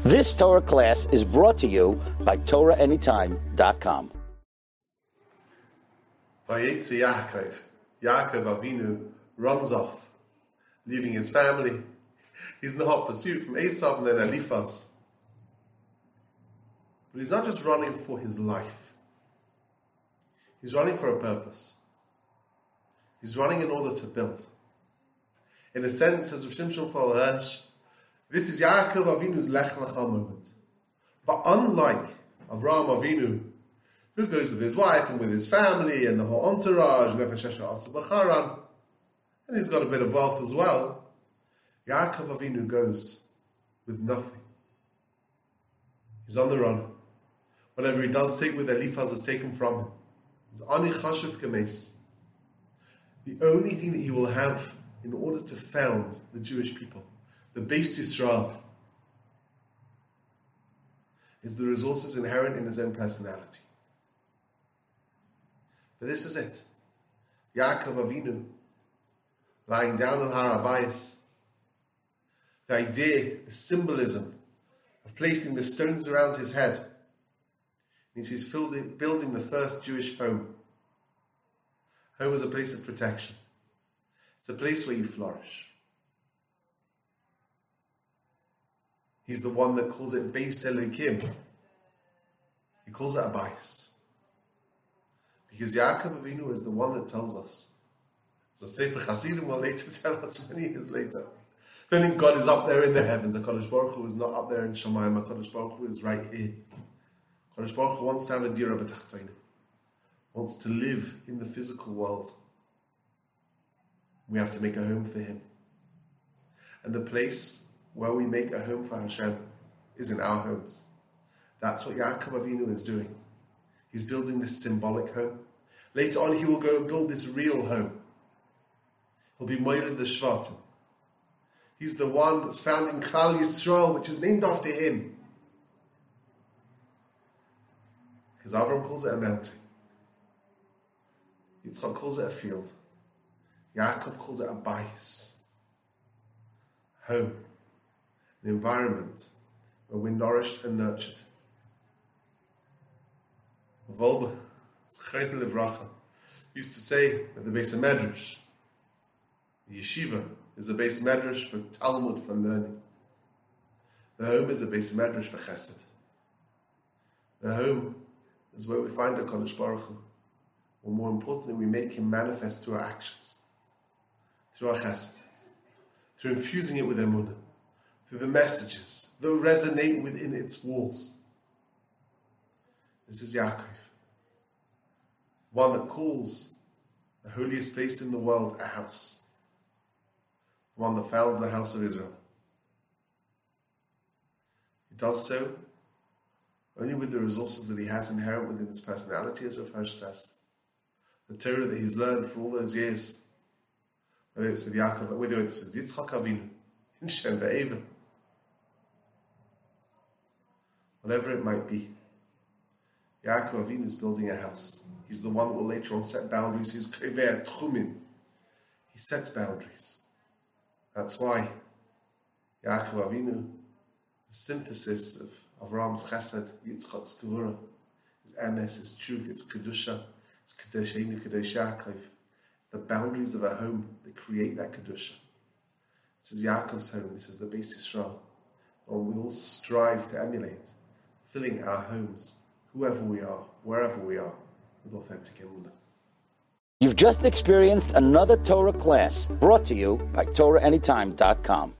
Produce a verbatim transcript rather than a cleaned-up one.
This Torah class is brought to you by Torah Anytime dot com. Vayetze Yaakov. Yaakov Avinu runs off, leaving his family. He's in the hot pursuit from Esav and then Eliphaz. But he's not just running for his life. He's running for a purpose. He's running in order to build. In a sense, as Rav Shimshon Fal-Hirsch, this is Yaakov Avinu's Lech Lecha moment. But unlike Avraham Avinu, who goes with his wife and with his family and the whole entourage, and he's got a bit of wealth as well, Yaakov Avinu goes with nothing. He's on the run. Whatever he does take with Eliphaz is taken from him. He's ani chashuv kames. The only thing that he will have in order to found the Jewish people, the Beis Yisrael, is the resources inherent in his own personality. But this is it. Yaakov Avinu, lying down on Har Habayis, the idea, the symbolism of placing the stones around his head means he's building the first Jewish home. Home is a place of protection. It's a place where you flourish. He's the one that calls it Beis Elokim. He calls it a bias. Because Yaakov Avinu is the one that tells us. As a Sefer Chassidim will later tell us many years later. Don't think God is up there in the heavens. HaKadosh Baruch Hu is not up there in Shamayim. HaKadosh Baruch Hu is right here. HaKadosh Baruch Hu wants to have a dira b'tachtonim. Wants to live in the physical world. We have to make a home for Him. And the place where we make a home for Hashem is in our homes. That's what Yaakov Avinu is doing. He's building this symbolic home. Later on, he will go and build this real home. He'll be Moiled the Shvatim. He's the one that's found in Klal Yisrael, which is named after him. Because Avram calls it a mountain. Yitzchak calls it a field. Yaakov calls it a bayis. Home. An environment where we're nourished and nurtured. Volba, Zchaim Levracha, used to say at the Beis Medrash, the yeshiva is a Beis Medrash for Talmud, for learning. The home is a Beis Medrash for chesed. The home is where we find HaKadosh Baruch Hu. Or more importantly, we make Him manifest through our actions, through our chesed, through infusing it with emunah, through the messages that resonate within its walls. This is Yaakov, one that calls the holiest place in the world a house, one that founds the house of Israel. He does so only with the resources that he has inherent within his personality, as Rav Hirsch says. The Torah that he's learned for all those years, whether it's with Yaakov, whether it's with Yitzchak Avinu, in Shem Ve'eva, whatever it might be, Yaakov Avinu is building a house. He's the one that will later on set boundaries. He's Kovei Tchumim. He sets boundaries. That's why Yaakov Avinu, the synthesis of Avraham's Chesed, Yitzchak's Gevurah, his emes, his truth, its Kedusha, its Kedusheinu, Kedosh Yaakov. It's the boundaries of a home that create that Kedusha. This is Yaakov's home. This is the Beis Yisrael. And we all strive to emulate, filling our homes, whoever we are, wherever we are, with authentic emunah. You've just experienced another Torah class brought to you by Torah Anytime dot com.